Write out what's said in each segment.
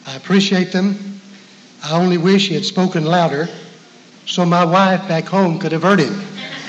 I appreciate them. I only wish he had spoken louder so my wife back home could have heard him.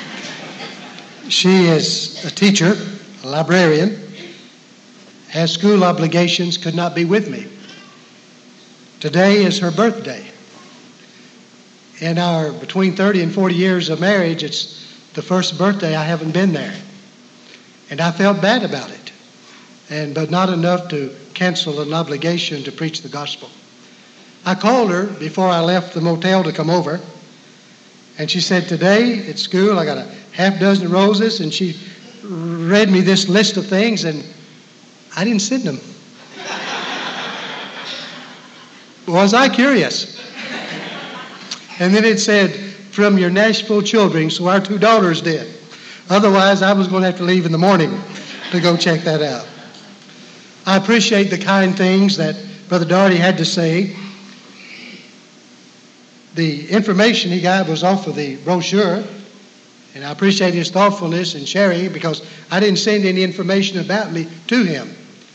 She is a teacher, a librarian, has school obligations, could not be with me. Today is her birthday. In our between 30 and 40 years of marriage, it's the first birthday I haven't been there. And I felt bad about it, but not enough to cancel an obligation to preach the gospel. I called her before I left the motel to come over, and she said, today at school I got a half dozen roses, and she read me this list of things, and I didn't send them. Was I curious? And then it said, from your Nashville children, so our two daughters did. Otherwise, I was going to have to leave in the morning to go check that out. I appreciate the kind things that Brother Daugherty had to say. The information he got was off of the brochure, and I appreciate his thoughtfulness in sharing because I didn't send any information about me to him.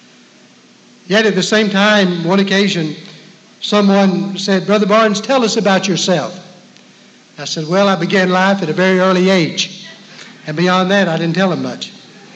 Yet at the same time, one occasion, someone said, Brother Barnes, tell us about yourself. I said, well, I began life at a very early age, and beyond that, I didn't tell him much.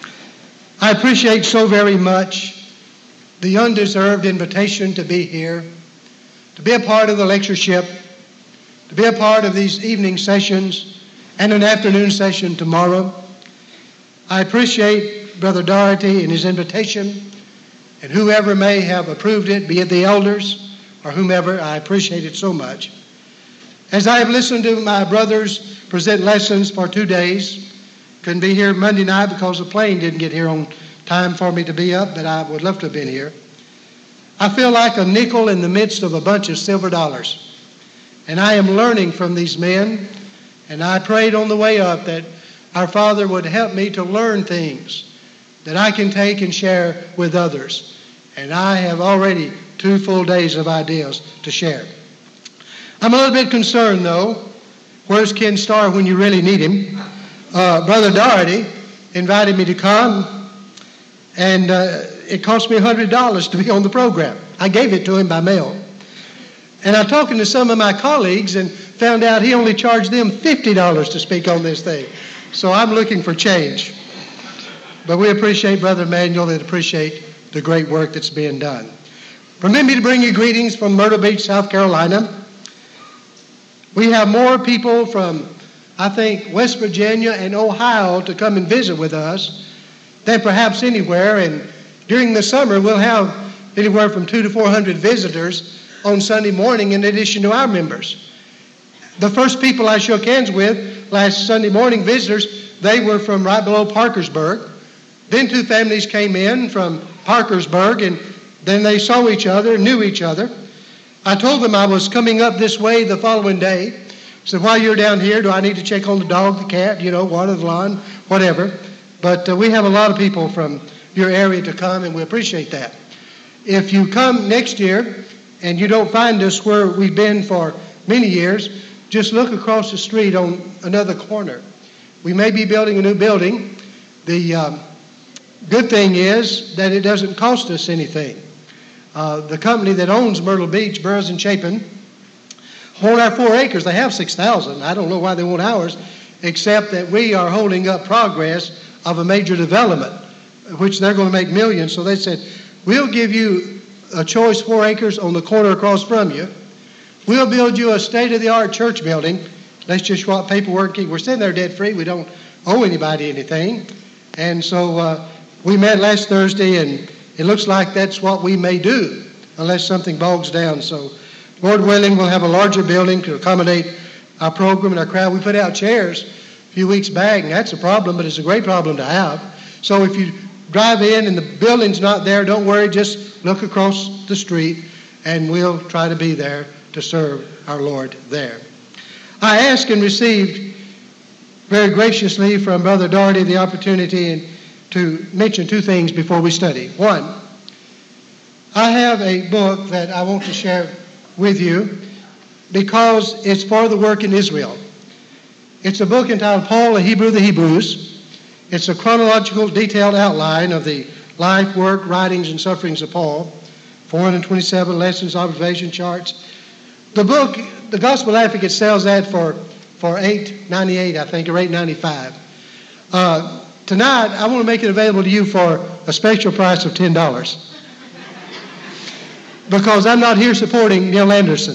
I appreciate so very much the undeserved invitation to be here, to be a part of the lectureship, to be a part of these evening sessions and an afternoon session tomorrow. I appreciate Brother Daugherty and his invitation, and whoever may have approved it, be it the elders or whomever, I appreciate it so much. As I have listened to my brothers present lessons for 2 days, couldn't be here Monday night because the plane didn't get here on time for me to be up, but I would love to have been here. I feel like a nickel in the midst of a bunch of silver dollars. And I am learning from these men, and I prayed on the way up that our Father would help me to learn things that I can take and share with others. And I have already 2 full days of ideas to share. I'm a little bit concerned, though. Where's Ken Starr when you really need him? Brother Daugherty invited me to come, and it cost me $100 to be on the program. I gave it to him by mail. And I'm talking to some of my colleagues and found out he only charged them $50 to speak on this thing. So I'm looking for change. But we appreciate Brother Emmanuel and appreciate the great work that's being done. Permit me to bring you greetings from Myrtle Beach, South Carolina. We have more people from, I think, West Virginia and Ohio to come and visit with us than perhaps anywhere. And during the summer, we'll have anywhere from 200 to 400 visitors on Sunday morning in addition to our members. The first people I shook hands with last Sunday morning, visitors, they were from right below Parkersburg. Then 2 families came in from Parkersburg, and then they saw each other, knew each other. I told them I was coming up this way the following day. So while you're down here, do I need to check on the dog, the cat, water the lawn, whatever. But we have a lot of people from your area to come, and we appreciate that. If you come next year and you don't find us where we've been for many years, just look across the street on another corner. We may be building a new building. The good thing is that it doesn't cost us anything. The company that owns Myrtle Beach, Burroughs and Chapin, hold our 4 acres. They have 6,000. I don't know why they want ours, except that we are holding up progress of a major development, which they're going to make millions. So they said, we'll give you a choice 4 acres on the corner across from you. We'll build you a state-of-the-art church building. Let's just swap paperwork. We're sitting there debt-free. We don't owe anybody anything. And so we met last Thursday, and it looks like that's what we may do unless something bogs down. So Lord willing, we'll have a larger building to accommodate our program and our crowd. We put out chairs a few weeks back, and that's a problem, but it's a great problem to have. So if you drive in and the building's not there, don't worry, just look across the street, and we'll try to be there to serve our Lord there. I asked and received very graciously from Brother Daugherty the opportunity to mention 2 things before we study. One, I have a book that I want to share with you because it's for the work in Israel. It's a book entitled Paul, a Hebrew of the Hebrews. It's a chronological, detailed outline of the life, work, writings, and sufferings of Paul. 427 lessons, observation charts. The book, The Gospel Advocate, sells that for $8.98, I think, or $8.95. Tonight, I want to make it available to you for a special price of $10. Because I'm not here supporting Neil Anderson.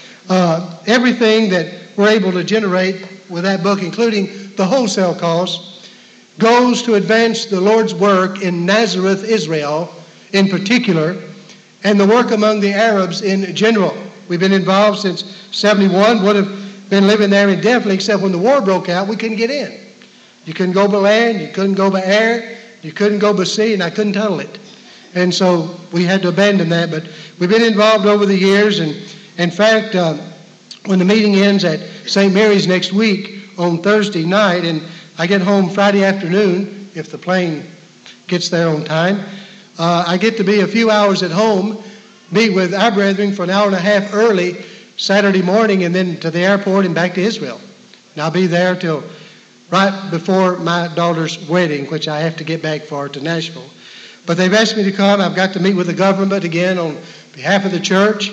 Everything that we're able to generate with that book, including the wholesale cost, goes to advance the Lord's work in Nazareth, Israel, in particular, and the work among the Arabs in general. We've been involved since 71, would have been living there indefinitely, except when the war broke out, we couldn't get in. You couldn't go by land, you couldn't go by air, you couldn't go by sea, and I couldn't tunnel it. And so we had to abandon that, but we've been involved over the years, and in fact, when the meeting ends at St. Mary's next week on Thursday night, and I get home Friday afternoon, if the plane gets there on time, I get to be a few hours at home, meet with our brethren for an hour and a half early Saturday morning, and then to the airport and back to Israel. And I'll be there till right before my daughter's wedding, which I have to get back for to Nashville. But they've asked me to come. I've got to meet with the government again on behalf of the church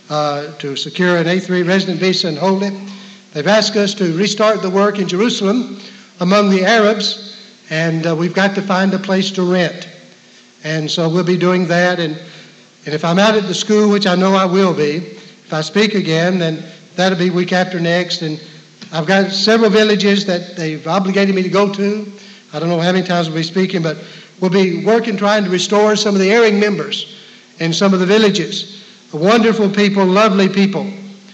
to secure an A3 resident visa and hold it. They've asked us to restart the work in Jerusalem among the Arabs, and we've got to find a place to rent. And so we'll be doing that. And if I'm out at the school, which I know I will be, if I speak again, then that'll be week after next. And I've got several villages that they've obligated me to go to. I don't know how many times we'll be speaking, but we'll be working, trying to restore some of the erring members in some of the villages. Wonderful people, lovely people.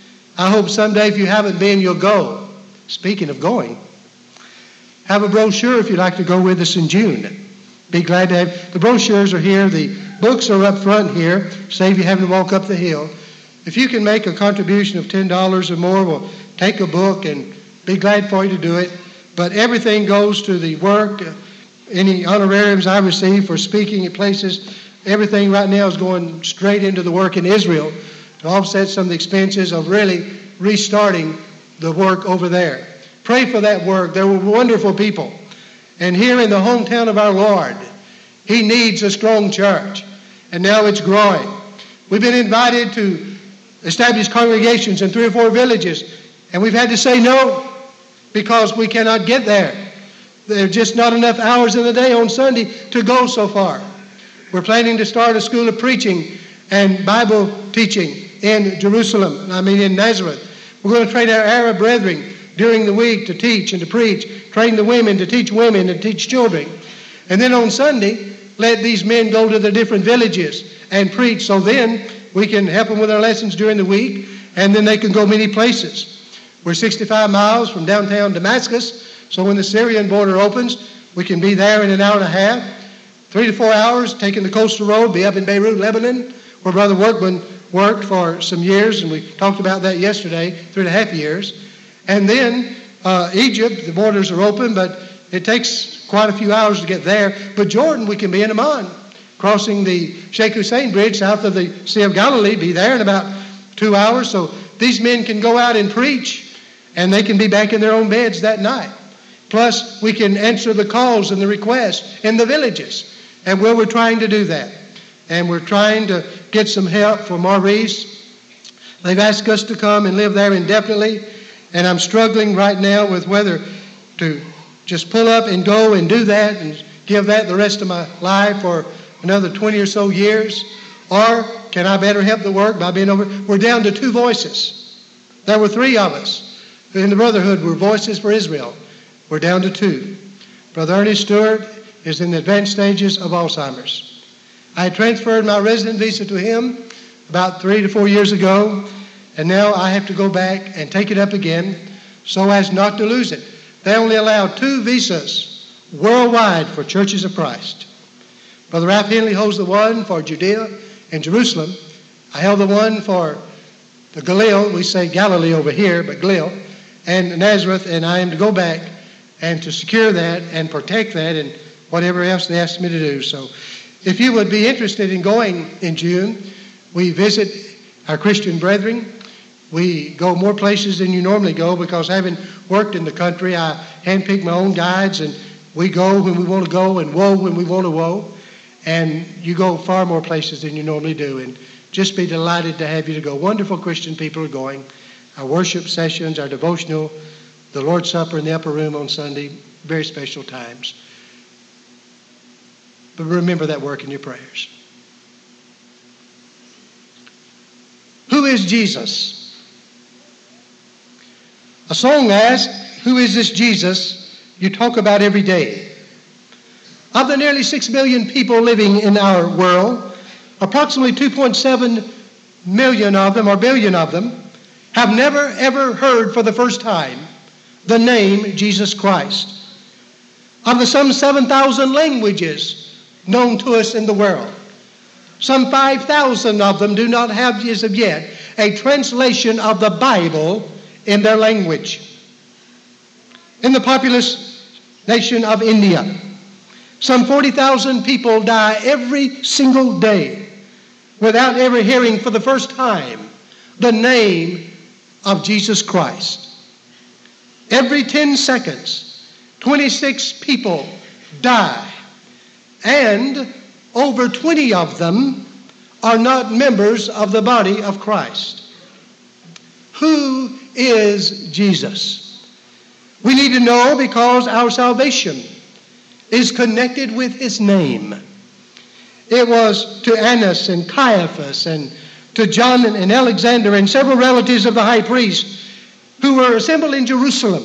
I hope someday, if you haven't been, you'll go. Speaking of going, have a brochure if you'd like to go with us in June. Be glad to have. The brochures are here. The books are up front here. Save you having to walk up the hill. If you can make a contribution of $10 or more, we'll take a book and be glad for you to do it. But everything goes to the work. Any honorariums I receive for speaking at places, everything right now is going straight into the work in Israel to offset some of the expenses of really restarting the work over there. Pray for that work. There were wonderful people. And here in the hometown of our Lord, He needs a strong church. And now it's growing. We've been invited to establish congregations in 3 or 4 villages, and we've had to say no because we cannot get there. There are just not enough hours in the day on Sunday to go so far. We're planning to start a school of preaching and Bible teaching in Jerusalem, in Nazareth. We're going to train our Arab brethren during the week to teach and to preach, train the women to teach women and teach children. And then on Sunday, let these men go to the different villages and preach, so then we can help them with their lessons during the week, and then they can go many places. We're 65 miles from downtown Damascus, so when the Syrian border opens, we can be there in an hour and a half. 3 to 4 hours, taking the coastal road, be up in Beirut, Lebanon, where Brother Workman worked for some years, and we talked about that yesterday, 3.5 years. And then Egypt, the borders are open, but it takes quite a few hours to get there. But Jordan, we can be in Amman, crossing the Sheikh Hussein Bridge south of the Sea of Galilee, be there in about 2 hours. So these men can go out and preach, and they can be back in their own beds that night. Plus, we can answer the calls and the requests in the villages. And we're trying to do that. And we're trying to get some help for Maurice. They've asked us to come and live there indefinitely. And I'm struggling right now with whether to just pull up and go and do that and give that the rest of my life for another 20 or so years. Or can I better help the work by being over? We're down to 2 voices. There were 3 of us in the Brotherhood were voices for Israel. We're down to 2. Brother Ernest Stewart is in the advanced stages of Alzheimer's. I transferred my resident visa to him about 3 to 4 years ago, and now I have to go back and take it up again so as not to lose it. They only allow 2 visas worldwide for churches of Christ. Brother Ralph Henley holds the one for Judea and Jerusalem. I held the one for the Galil, we say Galilee over here, but Galil, and Nazareth, and I am to go back and to secure that and protect that and whatever else they asked me to do. So if you would be interested in going in June, we visit our Christian brethren. We go more places than you normally go because having worked in the country, I handpick my own guides, and we go when we want to go and woe when we want to woe. And you go far more places than you normally do. And just be delighted to have you to go. Wonderful Christian people are going. Our worship sessions, our devotional, the Lord's Supper in the upper room on Sunday, very special times. But remember that work in your prayers. Who is Jesus? A song asks, who is this Jesus you talk about every day? Of the nearly 6 million people living in our world, approximately 2.7 million of them, or billion of them, have never ever heard for the first time the name Jesus Christ. Of the some 7,000 languages known to us in the world, some 5,000 of them do not have as of yet a translation of the Bible in their language. In the populous nation of India, some 40,000 people die every single day without ever hearing for the first time the name of Jesus Christ. Every 10 seconds, 26 people die, and over 20 of them are not members of the body of Christ. Who is Jesus? We need to know because our salvation is connected with his name. It was to Annas and Caiaphas and to John and Alexander and several relatives of the high priest who were assembled in Jerusalem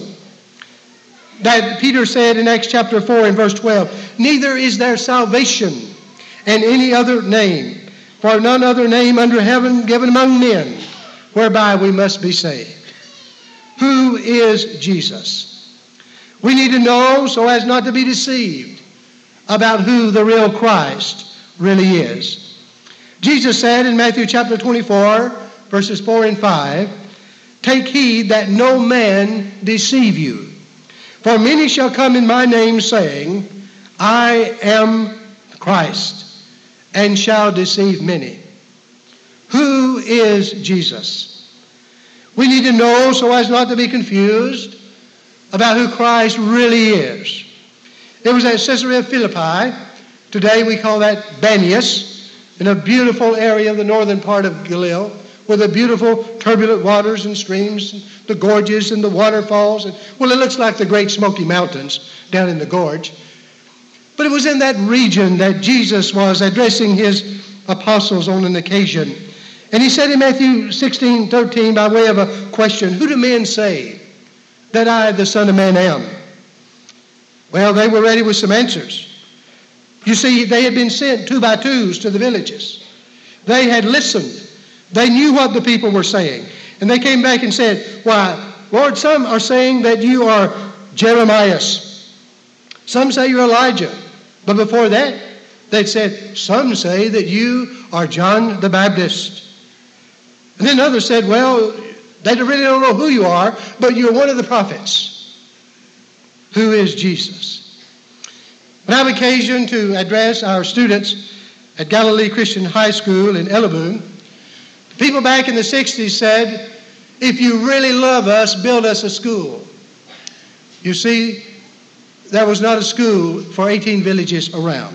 that Peter said in Acts chapter 4 and verse 12, neither is there salvation in any other name, for none other name under heaven given among men whereby we must be saved. Who is Jesus? We need to know so as not to be deceived about who the real Christ really is. Jesus said in Matthew chapter 24, verses 4 and 5, take heed that no man deceive you. For many shall come in my name, saying, I am Christ, and shall deceive many. Who is Jesus? We need to know so as not to be confused about who Christ really is. It was at Caesarea Philippi, today we call that Banias, in a beautiful area of the northern part of Galilee, with the beautiful turbulent waters and streams, the gorges and the waterfalls. And, well, it looks like the Great Smoky Mountains down in the gorge. But it was in that region that Jesus was addressing his apostles on an occasion. And he said in Matthew 16:13, by way of a question, who do men say that I, the Son of Man, am? Well, they were ready with some answers. You see, they had been sent 2 by 2s to the villages. They had listened. They knew what the people were saying. And they came back and said, why, Lord, some are saying that you are Jeremiah. Some say you're Elijah. But before that, they'd said, some say that you are John the Baptist. And then others said, well, they really don't know who you are, but you're one of the prophets. Who is Jesus? When I have occasion to address our students at Galilee Christian High School in Ellerboon, people back in the 60s said, if you really love us, build us a school. You see, there was not a school for 18 villages around.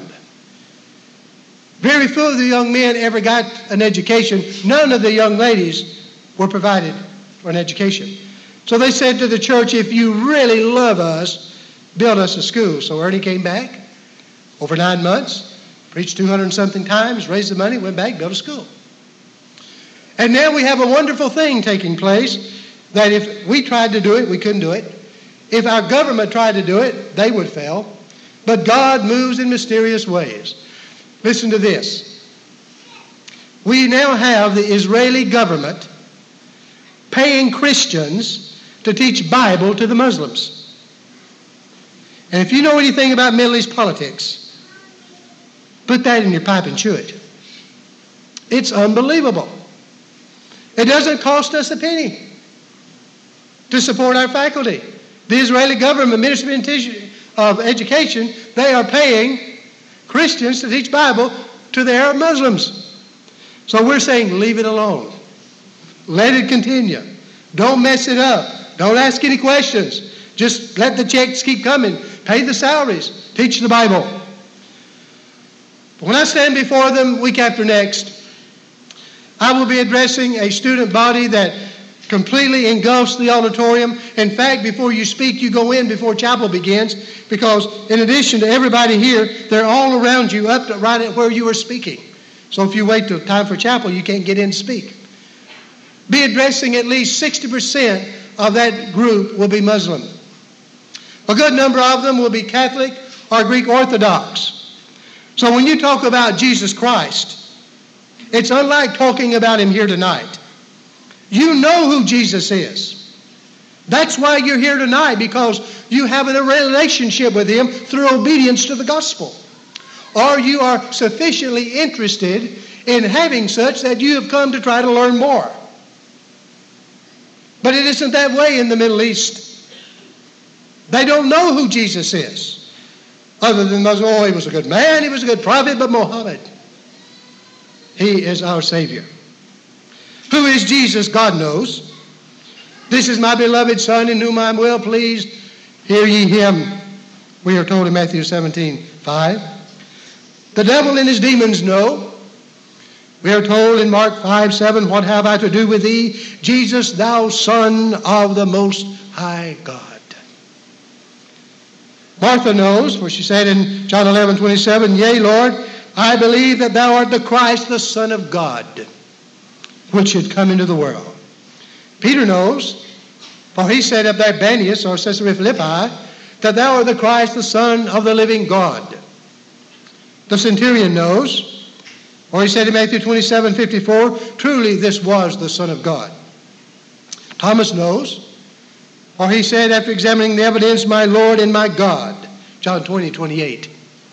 Very few of the young men ever got an education. None of the young ladies were provided for an education. So they said to the church, if you really love us, build us a school. So Ernie came back over 9 months, preached 200 and something times, raised the money, went back, built a school. And now we have a wonderful thing taking place that if we tried to do it, we couldn't do it. If our government tried to do it, they would fail. But God moves in mysterious ways. Listen to this. We now have the Israeli government paying Christians to teach Bible to the Muslims. And if you know anything about Middle East politics, put that in your pipe and chew it. It's unbelievable. It doesn't cost us a penny to support our faculty. The Israeli government, Ministry of Education, they are paying Christians to teach Bible to the Arab Muslims. So we're saying, leave it alone. Let it continue. Don't mess it up. Don't ask any questions. Just let the checks keep coming. Pay the salaries. Teach the Bible. But when I stand before them week after next, I will be addressing a student body that completely engulfs the auditorium. In fact, before you speak, you go in before chapel begins, because in addition to everybody here, they're all around you up to right at where you are speaking. So if you wait till time for chapel, you can't get in and speak. Be addressing at least 60% of that group will be Muslim. A good number of them will be Catholic or Greek Orthodox. So when you talk about Jesus Christ, it's unlike talking about him here tonight. You know who Jesus is. That's why you're here tonight, because you have a relationship with him through obedience to the gospel. Or you are sufficiently interested in having such that you have come to try to learn more. But it isn't that way in the Middle East. They don't know who Jesus is. Other than those, oh, he was a good man, he was a good prophet, but Muhammad, he is our Savior. Who is Jesus? God knows. This is my beloved Son, in whom I am well pleased. Hear ye him, we are told in Matthew 17:5. The devil and his demons know. We are told in Mark 5:7, what have I to do with thee, Jesus, thou Son of the Most High God? Martha knows, for she said in John 11:27, yea, Lord, I believe that thou art the Christ, the Son of God, which should come into the world. Peter knows, for he said up there at Banias or Caesarea Philippi, that thou art the Christ, the Son of the living God. The centurion knows, or he said in Matthew 27:54, truly this was the Son of God. Thomas knows, or he said after examining the evidence, my Lord and my God. John 20:28.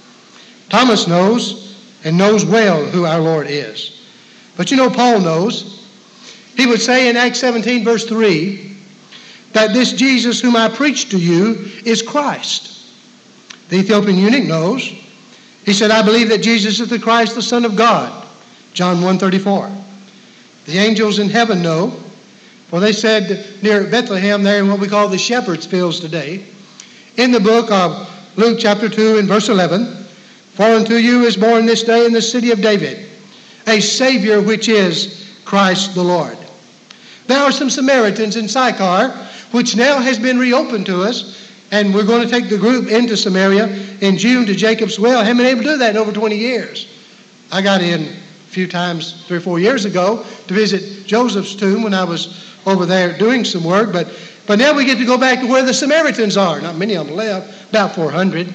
Thomas knows, and knows well who our Lord is. But you know, Paul knows. He would say in Acts 17 verse 3, that this Jesus whom I preach to you is Christ. The Ethiopian eunuch knows. He said, I believe that Jesus is the Christ, the Son of God. John 1:34. The angels in heaven know, for they said near Bethlehem, there in what we call the Shepherd's Fields today, in the book of Luke chapter 2 and verse 11, for unto you is born this day in the city of David a Savior, which is Christ the Lord. There are some Samaritans in Sychar, which now has been reopened to us, and we're going to take the group into Samaria in June to Jacob's Well. Haven't been able to do that in over 20 years. I got in a few times 3 or 4 years ago to visit Joseph's tomb when I was over there doing some work, but now we get to go back to where the Samaritans are. Not many of them left, about 400.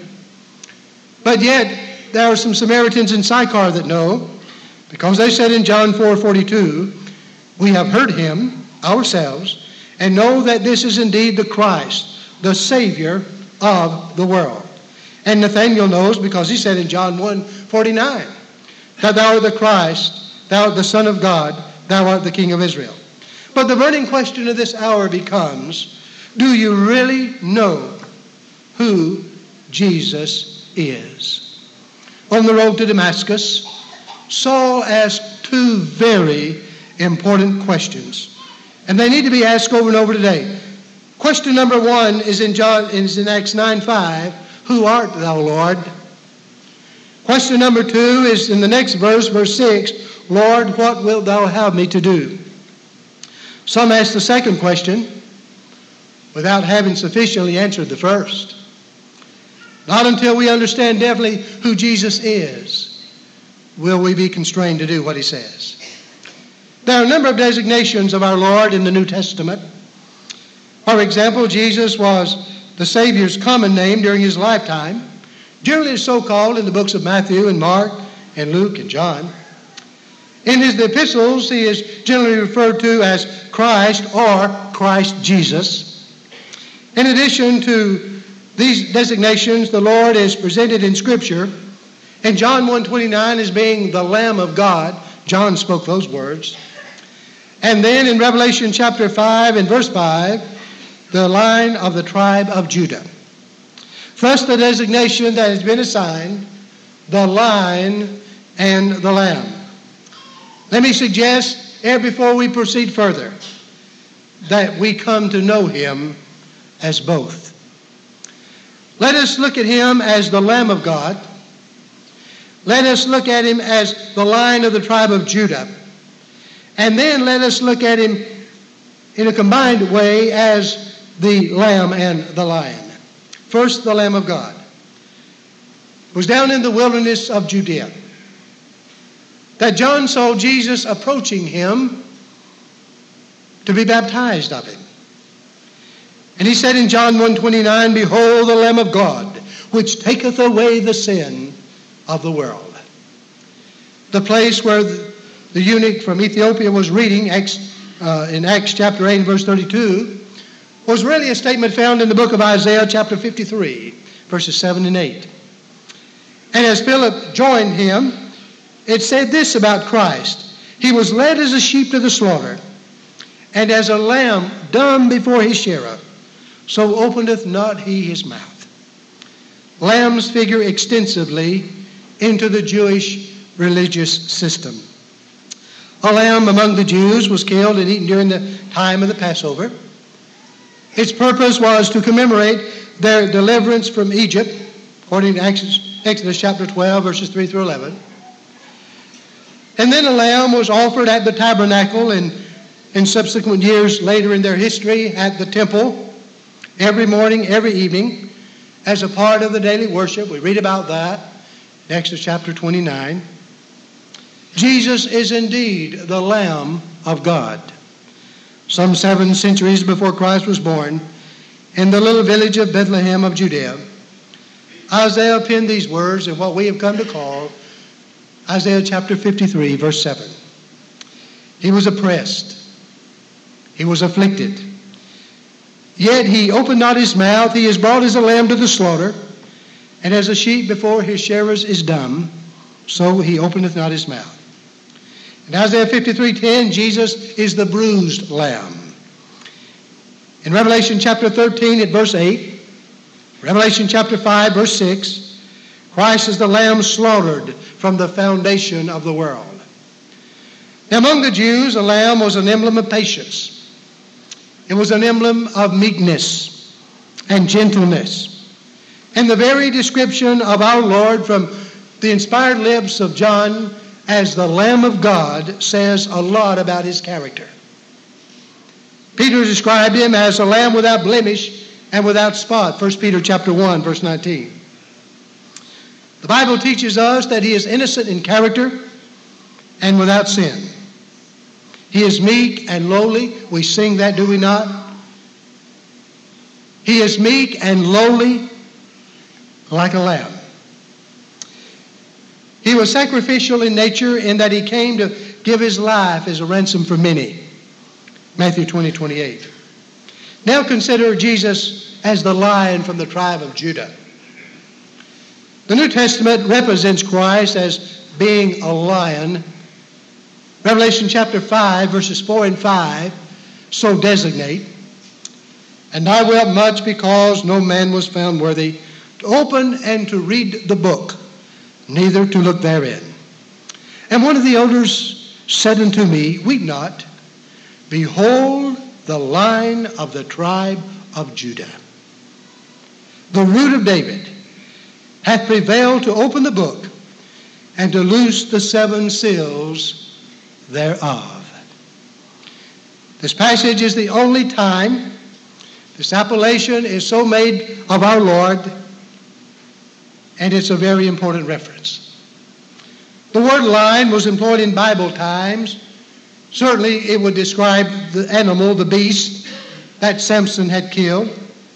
But yet, there are some Samaritans in Sychar that know, because they said in John 4:42, we have heard him ourselves, and know that this is indeed the Christ, the Savior of the world. And Nathanael knows, because he said in John 1:49, that thou art the Christ, thou art the Son of God, thou art the King of Israel. But the burning question of this hour becomes, do you really know who Jesus is? On the road to Damascus, Saul asked 2 very important questions. And they need to be asked over and over today. Question number 1 is in Acts 9:5, who art thou, Lord? Question number 2 is in the next verse, verse 6, Lord, what wilt thou have me to do? Some ask the second question without having sufficiently answered the first. Not until we understand definitely who Jesus is will we be constrained to do what he says. There are a number of designations of our Lord in the New Testament. For example, Jesus was the Savior's common name during his lifetime, generally so called in the books of Matthew and Mark and Luke and John. In his epistles, he is generally referred to as Christ or Christ Jesus. In addition to these designations, the Lord is presented in Scripture in John 1:29 as being the Lamb of God. John spoke those words. And then in Revelation chapter 5 and verse 5, the Lion of the tribe of Judah. Thus the designation that has been assigned, the Lion and the Lamb. Let me suggest, before we proceed further, that we come to know him as both. Let us look at him as the Lamb of God. Let us look at him as the Lion of the tribe of Judah. And then let us look at him in a combined way as the Lamb and the Lion. First, the Lamb of God was down in the wilderness of Judea that John saw Jesus approaching him to be baptized of him. And he said in John 1:29, "Behold the Lamb of God, which taketh away the sin of the world." The place where the eunuch from Ethiopia was reading in Acts chapter 8 and verse 32 was really a statement found in the book of Isaiah chapter 53, verses 7 and 8. And as Philip joined him, it said this about Christ: "He was led as a sheep to the slaughter, and as a lamb dumb before his shearer, so openeth not he his mouth." Lambs figure extensively into the Jewish religious system. A lamb among the Jews was killed and eaten during the time of the Passover. Its purpose was to commemorate their deliverance from Egypt, according to Exodus chapter 12, verses 3 through 11. And then a lamb was offered at the tabernacle and in subsequent years later in their history at the temple every morning, every evening, as a part of the daily worship. We read about that in Exodus chapter 29. Jesus is indeed the Lamb of God. Some 7 centuries before Christ was born, in the little village of Bethlehem of Judea, Isaiah penned these words in what we have come to call Isaiah chapter 53, verse 7. "He was oppressed, he was afflicted, yet he opened not his mouth. He is brought as a lamb to the slaughter, and as a sheep before his shearers is dumb, so he openeth not his mouth." In Isaiah 53:10, Jesus is the bruised lamb. In Revelation chapter 13 at verse 8, Revelation chapter 5 verse 6, Christ is the lamb slaughtered from the foundation of the world. Now, among the Jews, a lamb was an emblem of patience. It was an emblem of meekness and gentleness. And the very description of our Lord from the inspired lips of John as the Lamb of God says a lot about his character. Peter described him as a lamb without blemish and without spot, 1 Peter chapter 1, verse 19. The Bible teaches us that he is innocent in character and without sin. He is meek and lowly. We sing that, do we not? He is meek and lowly like a lamb. He was sacrificial in nature in that he came to give his life as a ransom for many. Matthew 20:28. Now consider Jesus as the Lion from the tribe of Judah. The New Testament represents Christ as being a lion. Revelation chapter 5, verses 4 and 5 so designate. "And I wept much because no man was found worthy to open and to read the book, neither to look therein. And one of the elders said unto me, Weep not. Behold, the Lion of the tribe of Judah, the root of David, hath prevailed to open the book and to loose the 7 seals thereof." This passage is the only time this appellation is so made of our Lord, and it's a very important reference. The word lion was employed in Bible times. Certainly it would describe the animal, the beast, that Samson had killed.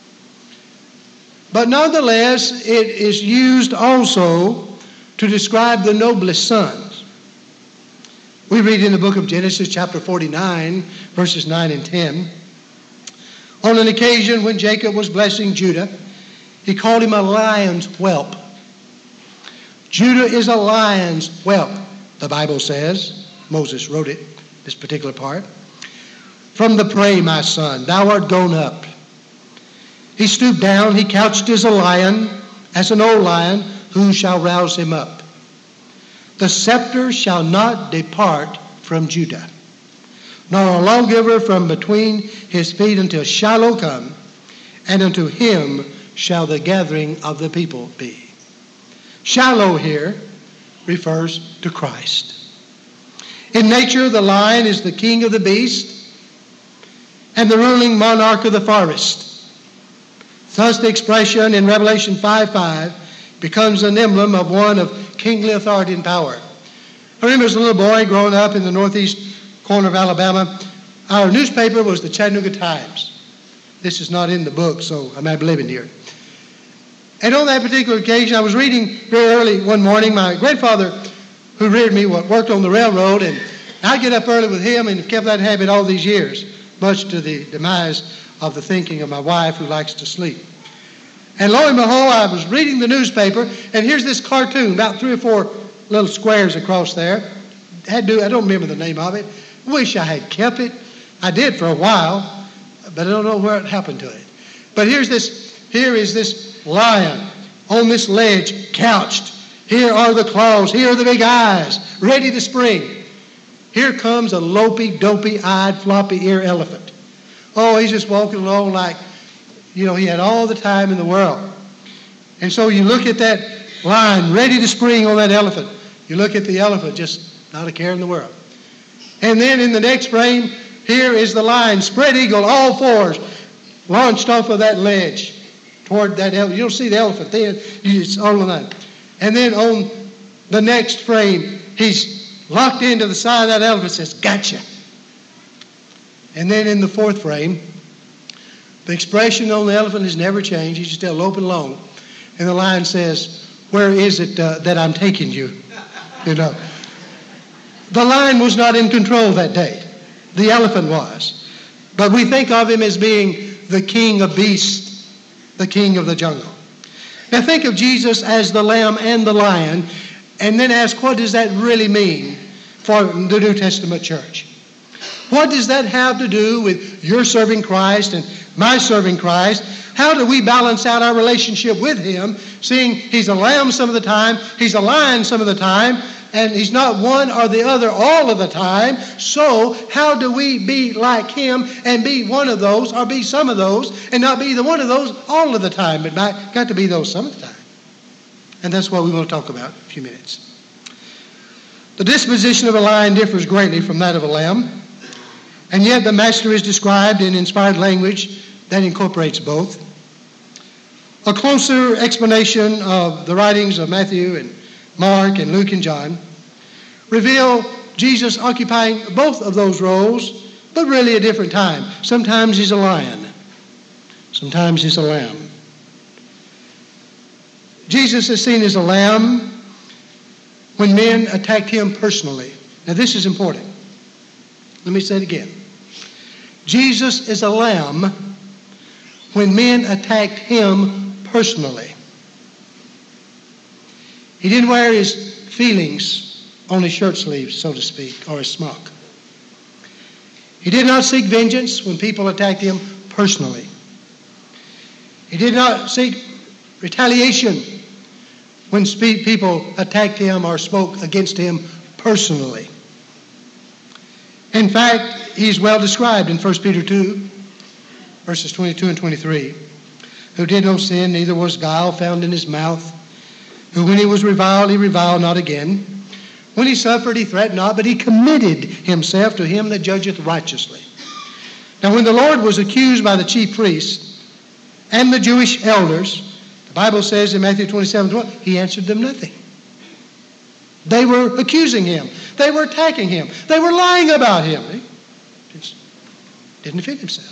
But nonetheless, it is used also to describe the noblest sons. We read in the book of Genesis chapter 49, verses 9 and 10, on an occasion when Jacob was blessing Judah, he called him a lion's whelp. Judah is a lion's whelp, the Bible says. Moses wrote it, this particular part. "From the prey, my son, thou art gone up. He stooped down, he couched as a lion, as an old lion, who shall rouse him up? The scepter shall not depart from Judah, nor a lawgiver from between his feet until Shiloh come, and unto him shall the gathering of the people be." Shiloh here refers to Christ. In nature, the lion is the king of the beast and the ruling monarch of the forest. Thus the expression in Revelation 5:5 becomes an emblem of one of kingly authority and power. I remember as a little boy growing up in the northeast corner of Alabama, our newspaper was the Chattanooga Times. This is not in the book, so I might be living here. And on that particular occasion, I was reading very early one morning. My grandfather, who reared me, worked on the railroad, and I'd get up early with him and kept that habit all these years, much to the demise of the thinking of my wife, who likes to sleep. And lo and behold, I was reading the newspaper, and here's this cartoon, about 3 or 4 little squares across there. I don't remember the name of it. Wish I had kept it. I did for a while, but I don't know where it happened to it. But here is this lion on this ledge, couched. Here are the claws. Here are the big eyes, ready to spring. Here comes a lopey, dopey-eyed, floppy-ear elephant. Oh, he's just walking along like, he had all the time in the world. And so you look at that lion ready to spring on that elephant. You look at the elephant, just not a care in the world. And then in the next frame, here is the lion, spread eagle, all fours, launched off of that ledge toward that elephant. You don't see the elephant then, it's all on that. And then on the next frame, he's locked into the side of that elephant, says, "Gotcha." And then in the 4th frame, the expression on the elephant has never changed. He's still loping along. And the lion says, "Where is it that I'm taking you?" The lion was not in control that day. The elephant was. But we think of him as being the king of beasts, the king of the jungle. Now think of Jesus as the lamb and the lion, and then ask, what does that really mean for the New Testament church? What does that have to do with your serving Christ and my serving Christ? How do we balance out our relationship with him, seeing he's a lamb some of the time, he's a lion some of the time, and he's not one or the other all of the time? So how do we be like him and be one of those, or be some of those, and not be the one of those all of the time, but got to be those some of the time? And that's what we want to talk about in a few minutes. The disposition of a lion differs greatly from that of a lamb, and yet the master is described in inspired language that incorporates both. A closer explanation of the writings of Matthew and Mark and Luke and John reveal Jesus occupying both of those roles, but really at different times. Sometimes he's a lion. Sometimes he's a lamb. Jesus is seen as a lamb when men attacked him personally. Now this is important. Let me say it again. Jesus is a lamb when men attacked him personally. He didn't wear his feelings on his shirt sleeves, so to speak, or his smock. He did not seek vengeance when people attacked him personally. He did not seek retaliation when people attacked him or spoke against him personally. In fact, he's well described in 1 Peter 2, verses 22 and 23. Who did no sin, neither was guile found in his mouth. Who when he was reviled, he reviled not again. When he suffered, he threatened not, but he committed himself to him that judgeth righteously. Now when the Lord was accused by the chief priests and the Jewish elders, the Bible says in Matthew 27:12, he answered them nothing. They were accusing him. They were attacking him. They were lying about him. He didn't defend himself.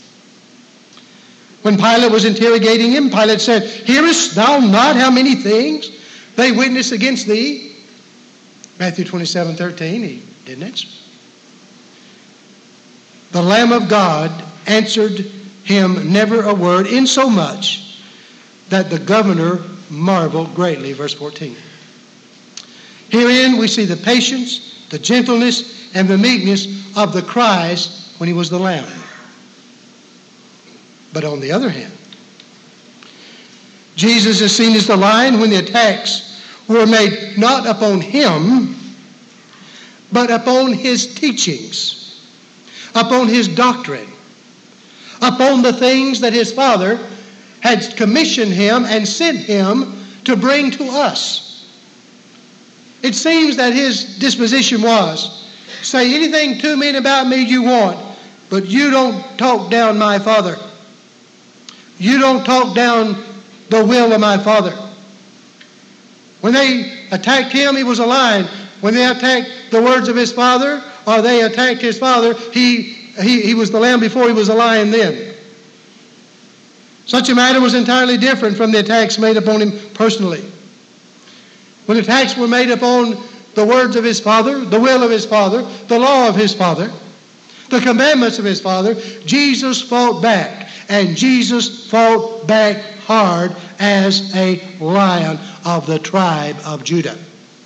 When Pilate was interrogating him, Pilate said, "Hearest thou not how many things they witness against thee?" Matthew 27:13, he didn't answer. The Lamb of God answered him never a word, insomuch that the governor marveled greatly. Verse 14. Herein we see the patience, the gentleness, and the meekness of the Christ when he was the Lamb. But on the other hand, Jesus is seen as the lion when the attacks were made not upon him, but upon his teachings, upon his doctrine, upon the things that his Father had commissioned him and sent him to bring to us. It seems that his disposition was say anything to me and about me you want, but you don't talk down my Father. You don't talk down the will of my Father. When they attacked him, he was a lion. When they attacked the words of his Father, or they attacked his Father, he was the lamb before he was a lion then. Such a matter was entirely different from the attacks made upon him personally. When attacks were made upon the words of his Father, the will of his Father, the law of his Father, the commandments of his Father, Jesus fought back. And Jesus fought back hard as a lion of the tribe of Judah.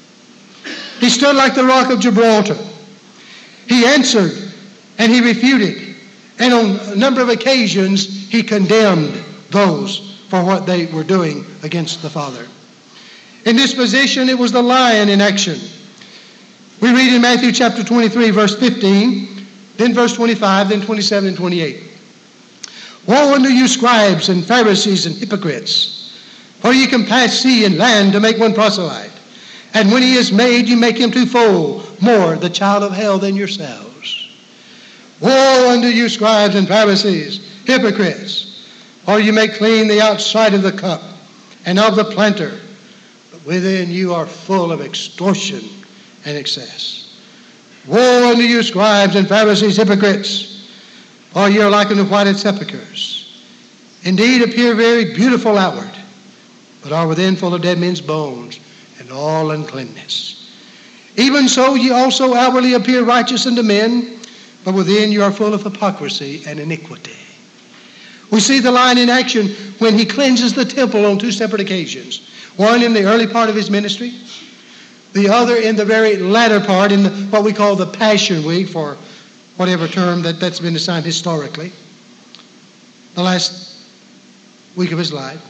He stood like the rock of Gibraltar. He answered and he refuted. And on a number of occasions, he condemned those for what they were doing against the Father. In this position, it was the lion in action. We read in Matthew chapter 23, verse 15, then verse 25, then 27 and 28. Woe unto you, scribes and Pharisees and hypocrites, for ye compass sea and land to make one proselyte. And when he is made, you make him twofold more the child of hell than yourselves. Woe unto you, scribes and Pharisees, hypocrites, for you make clean the outside of the cup and of the planter, but within you are full of extortion and excess. Woe unto you, scribes and Pharisees, hypocrites, for ye are like unto whited sepulchres. Indeed, appear very beautiful outward, but are within full of dead men's bones and all uncleanness. Even so ye also outwardly appear righteous unto men, but within you are full of hypocrisy and iniquity. We see the lion in action when he cleanses the temple on two separate occasions. One in the early part of his ministry, the other in the very latter part, in what we call the Passion Week, for whatever term that's been assigned historically, the last week of his life.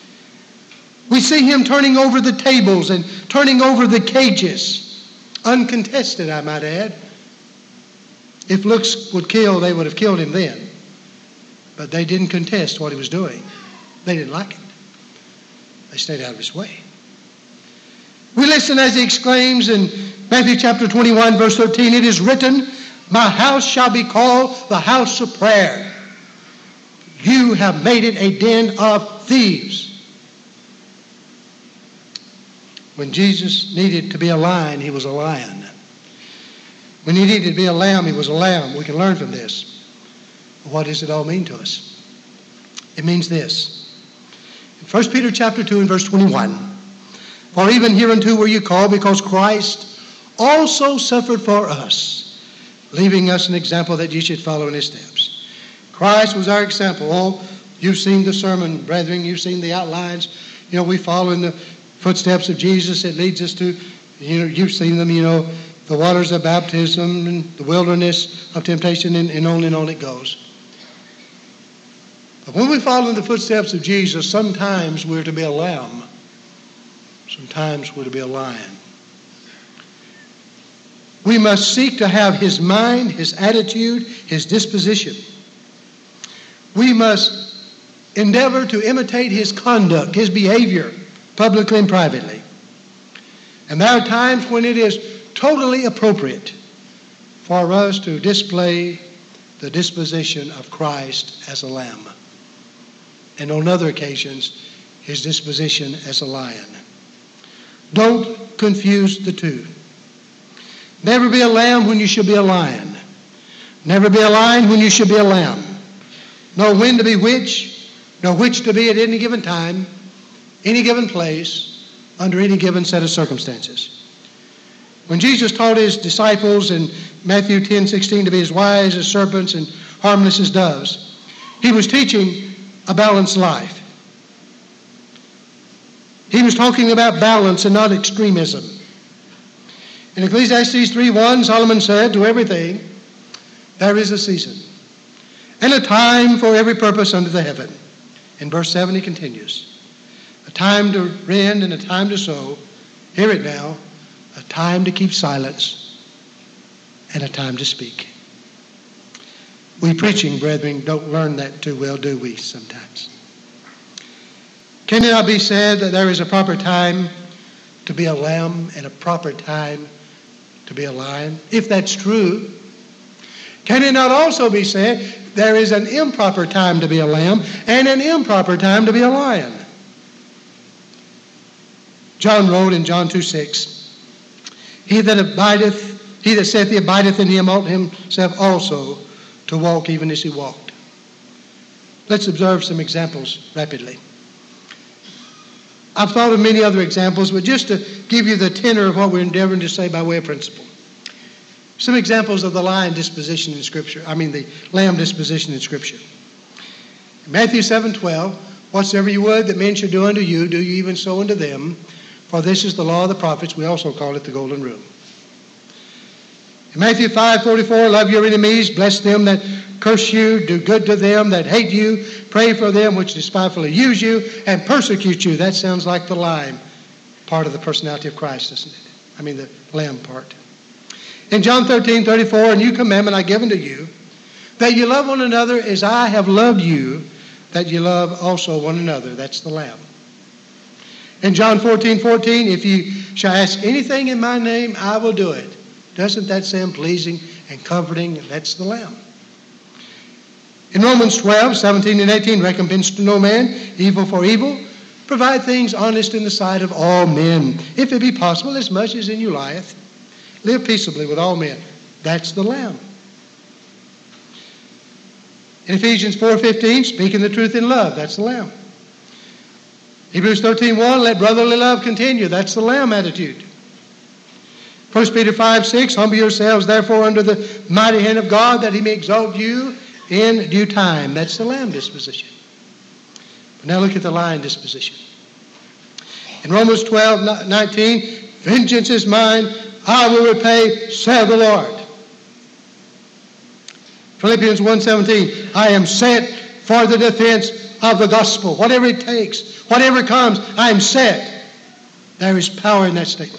We see him turning over the tables and turning over the cages, uncontested, I might add. If looks would kill, they would have killed him then. But they didn't contest what he was doing. They didn't like it. They stayed out of his way. We listen as he exclaims in Matthew chapter 21, verse 13, it is written, my house shall be called the house of prayer. You have made it a den of thieves. When Jesus needed to be a lion, he was a lion. When he needed to be a lamb, he was a lamb. We can learn from this. What does it all mean to us? It means this. In 1 Peter chapter 2 and verse 21, for even hereunto were you called, because Christ also suffered for us, leaving us an example that ye should follow in his steps. Christ was our example. Oh, you've seen the sermon, brethren. You've seen the outlines. We follow in the footsteps of Jesus. It leads us to, you've seen them, the waters of baptism and the wilderness of temptation, and on it goes. But when we follow in the footsteps of Jesus, sometimes we're to be a lamb. Sometimes we're to be a lion. We must seek to have his mind, his attitude, his disposition. We must endeavor to imitate his conduct, his behavior, publicly and privately. And there are times when it is totally appropriate for us to display the disposition of Christ as a lamb. And on other occasions, his disposition as a lion. Don't confuse the two. Never be a lamb when you should be a lion. Never be a lion when you should be a lamb. Know when to be which. Know which to be at any given time, any given place, under any given set of circumstances. When Jesus taught his disciples in Matthew 10:16 to be as wise as serpents and harmless as doves, he was teaching a balanced life. He was talking about balance and not extremism. In Ecclesiastes 3:1, Solomon said, to everything there is a season, and a time for every purpose under the heaven. In verse 7 he continues, a time to rend and a time to sow. Hear it now. A time to keep silence and a time to speak. We preaching brethren don't learn that too well, do we, sometimes? Can it not be said that there is a proper time to be a lamb and a proper time to be a lion? If that's true, can it not also be said there is an improper time to be a lamb and an improper time to be a lion? John wrote in John 2:6, he that saith he abideth in him ought himself also to walk even as he walked. Let's observe some examples rapidly. I've thought of many other examples, but just to give you the tenor of what we're endeavoring to say by way of principle. Some examples of the lion disposition in Scripture. The lamb disposition in Scripture. In Matthew 7:12, whatsoever you would that men should do unto you, do you even so unto them. For this is the law of the prophets. We also call it the golden rule. In Matthew 5:44, love your enemies, bless them that curse you, do good to them that hate you, pray for them which despitefully use you and persecute you. That sounds like the lion part of the personality of Christ, doesn't it? The lamb part. In John 13:34, a new commandment I give unto you, that you love one another as I have loved you, that you love also one another. That's the lamb. In John 14:14, if you shall ask anything in my name, I will do it. Doesn't that sound pleasing and comforting? That's the lamb. In Romans 12:17 and 18, recompense to no man, evil for evil. Provide things honest in the sight of all men. If it be possible, as much as in you lieth, live peaceably with all men. That's the lamb. In Ephesians 4:15, speaking the truth in love. That's the lamb. Hebrews 13:1, let brotherly love continue. That's the lamb attitude. 1 Peter 5:6, humble yourselves therefore under the mighty hand of God, that he may exalt you in due time. That's the lamb disposition. But now look at the lion disposition. In Romans 12:19, vengeance is mine, I will repay, saith the Lord. Philippians 1:17, I am set for the defense of the gospel. Whatever it takes, whatever comes, I am set. There is power in that statement.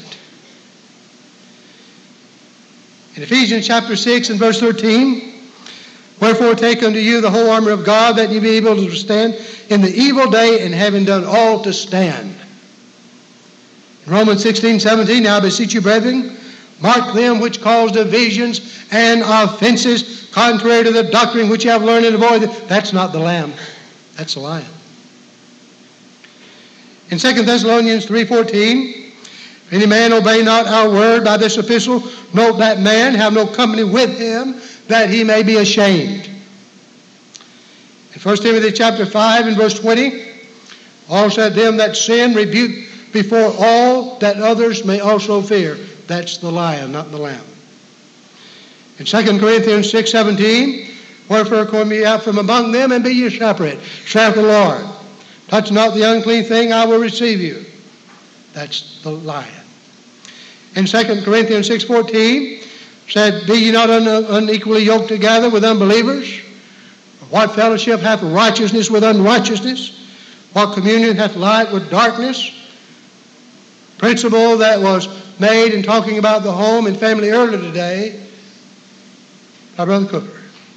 In Ephesians chapter 6 and verse 13, wherefore take unto you the whole armor of God, that ye be able to stand in the evil day, and having done all to stand. In Romans 16:17, now I beseech you, brethren, mark them which cause divisions and offenses, contrary to the doctrine which you have learned and avoided. That's not the lamb. That's the lion. In 2 Thessalonians 3:14, if any man obey not our word by this epistle, note that man, have no company with him, that he may be ashamed. In 1 Timothy chapter 5 and verse 20, all said them that sin rebuke before all, that others may also fear. That's the lion, not the lamb. In 2 Corinthians 6:17, wherefore come ye out from among them, and be ye separate, saith the Lord. Touch not the unclean thing, I will receive you. That's the lion. In 2 Corinthians 6:14, said, be ye not unequally yoked together with unbelievers? What fellowship hath righteousness with unrighteousness? What communion hath light with darkness? Principle that was made in talking about the home and family earlier today by Brother Cooper.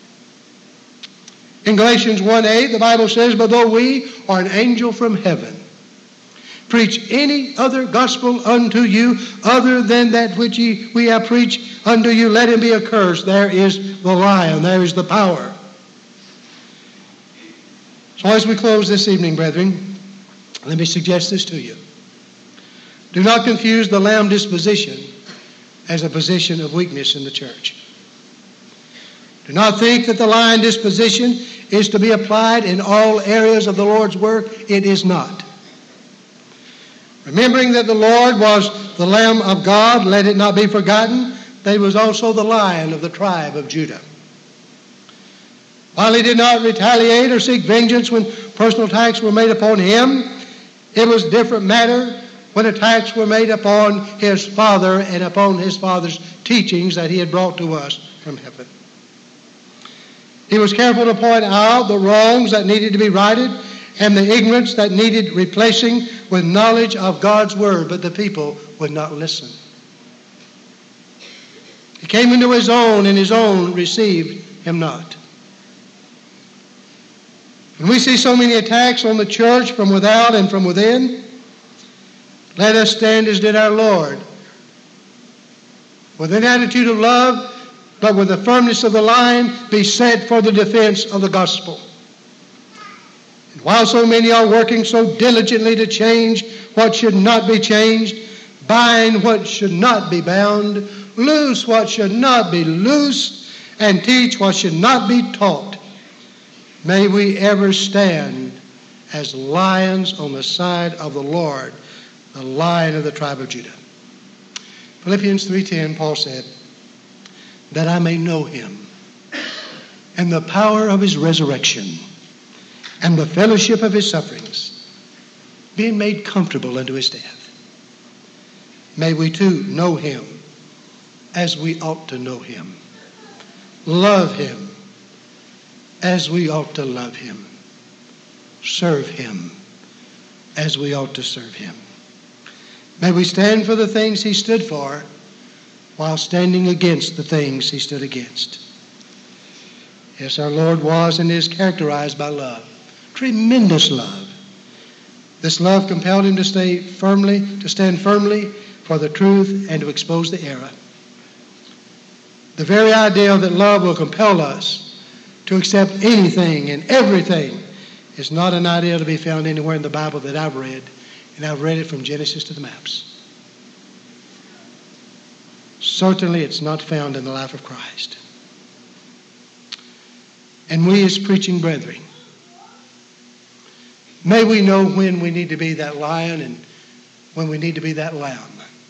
In Galatians 1:8, the Bible says, but though we are an angel from heaven, preach any other gospel unto you other than that which we have preached unto you, let him be accursed. There is the lion. There is the power. So as we close this evening, brethren, let me suggest this to you. Do not confuse the lamb disposition as a position of weakness in the church. Do not think that the lion disposition is to be applied in all areas of the Lord's work. It is not. Remembering that the Lord was the Lamb of God, let it not be forgotten that he was also the Lion of the tribe of Judah. While he did not retaliate or seek vengeance when personal attacks were made upon him, it was a different matter when attacks were made upon his Father and upon his Father's teachings that he had brought to us from heaven. He was careful to point out the wrongs that needed to be righted and the ignorance that needed replacing with knowledge of God's word, but the people would not listen. He came into his own, and his own received him not. When we see so many attacks on the church from without and from within, let us stand as did our Lord with an attitude of love, but with the firmness of the lion, be set for the defense of the gospel. And while so many are working so diligently to change what should not be changed, bind what should not be bound, loose what should not be loosed, and teach what should not be taught, may we ever stand as lions on the side of the Lord, the Lion of the tribe of Judah. Philippians 3:10, Paul said, that I may know him and the power of his resurrection and the fellowship of his sufferings, being made comfortable unto his death. May we too know him as we ought to know him, love him as we ought to love him, serve him as we ought to serve him. May we stand for the things he stood for while standing against the things he stood against. Yes, our Lord was and is characterized by love, tremendous love. This love compelled him to stand firmly for the truth and to expose the error. The very idea that love will compel us to accept anything and everything is not an idea to be found anywhere in the Bible that I've read, and I've read it from Genesis to the maps. Certainly it's not found in the life of Christ. And we as preaching brethren, may we know when we need to be that lion and when we need to be that lamb.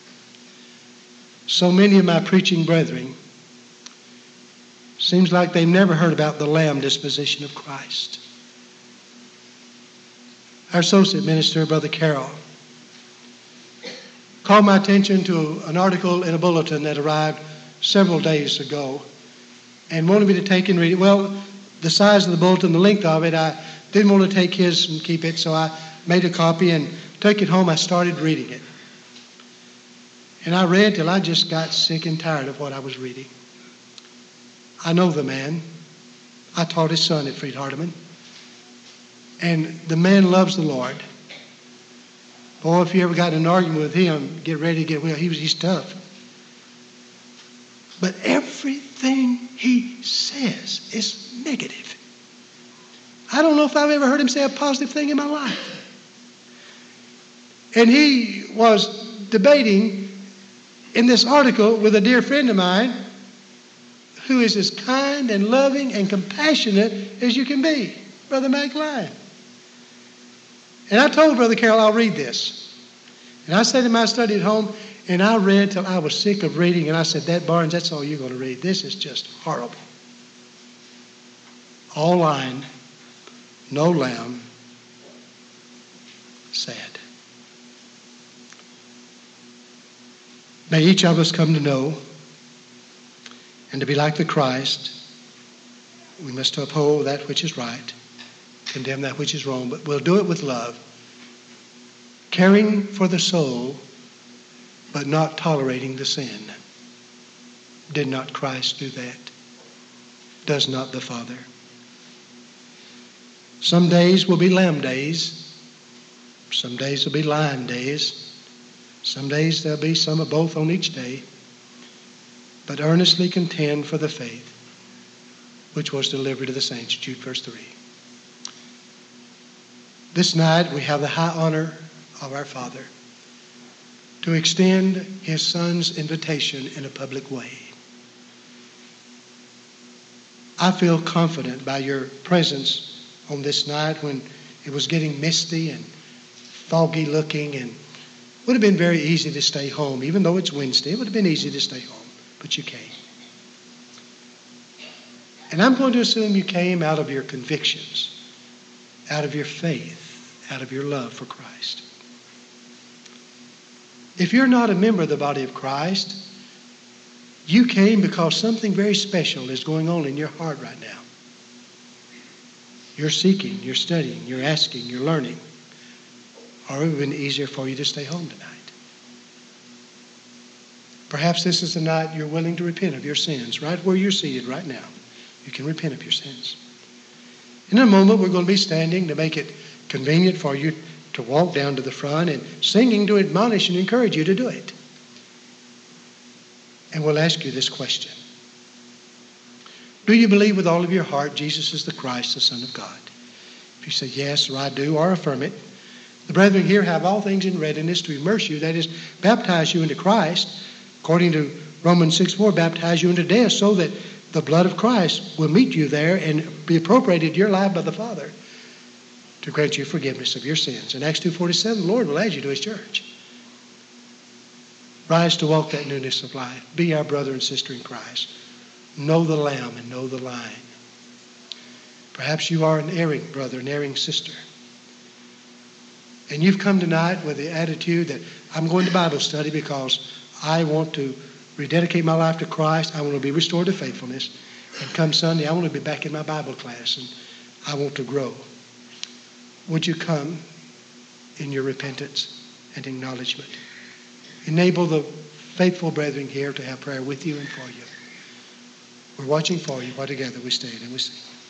So many of my preaching brethren, seems like they've never heard about the lamb disposition of Christ. Our associate minister, Brother Carroll, called my attention to an article in a bulletin that arrived several days ago and wanted me to take and read it. Well, the size of the bulletin, the length of it, I didn't want to take his and keep it, so I made a copy and took it home. I started reading it. And I read till I just got sick and tired of what I was reading. I know the man. I taught his son at Freed Hardeman. And the man loves the Lord. Boy, if you ever got in an argument with him, get ready to get well. He's tough. But everything he says is negative. I don't know if I've ever heard him say a positive thing in my life. And he was debating in this article with a dear friend of mine who is as kind and loving and compassionate as you can be, Brother Mac Lyon. And I told Brother Carroll, I'll read this. And I sat in my study at home, and I read till I was sick of reading, and I said, that Barnes, that's all you're going to read. This is just horrible. All lion, no lamb, sad. May each of us come to know and to be like the Christ. We must uphold that which is right, condemn that which is wrong, but we'll do it with love, caring for the soul, but not tolerating the sin. Did not Christ do that? Does not the Father? Some days will be lamb days. Some days will be lion days. Some days there'll be some of both on each day. But earnestly contend for the faith which was delivered to the saints. Jude verse 3. This night we have the high honor of our Father to extend his Son's invitation in a public way. I feel confident by your presence on this night when it was getting misty and foggy looking, and it would have been very easy to stay home. Even though it's Wednesday, it would have been easy to stay home, but you came. And I'm going to assume you came out of your convictions, out of your faith, out of your love for Christ. If you're not a member of the body of Christ, you came because something very special is going on in your heart right now. You're seeking, you're studying, you're asking, you're learning. Or it would have been easier for you to stay home tonight. Perhaps this is the night you're willing to repent of your sins, right where you're seated right now. You can repent of your sins. In a moment, we're going to be standing to make it convenient for you to walk down to the front and singing to admonish and encourage you to do it. And we'll ask you this question. Do you believe with all of your heart Jesus is the Christ, the Son of God? If you say yes, or I do, or affirm it, the brethren here have all things in readiness to immerse you, that is, baptize you into Christ, according to Romans 6:4, baptize you into death, so that the blood of Christ will meet you there and be appropriated to your life by the Father to grant you forgiveness of your sins. In Acts 2:47, the Lord will add you to his church. Rise to walk that newness of life. Be our brother and sister in Christ. Know the Lamb and know the Lion. Perhaps you are an erring brother, an erring sister. And you've come tonight with the attitude that I'm going to Bible study because I want to rededicate my life to Christ. I want to be restored to faithfulness. And come Sunday, I want to be back in my Bible class and I want to grow. Would you come in your repentance and acknowledgement? Enable the faithful brethren here to have prayer with you and for you. We're watching for you while together we stand and we sing.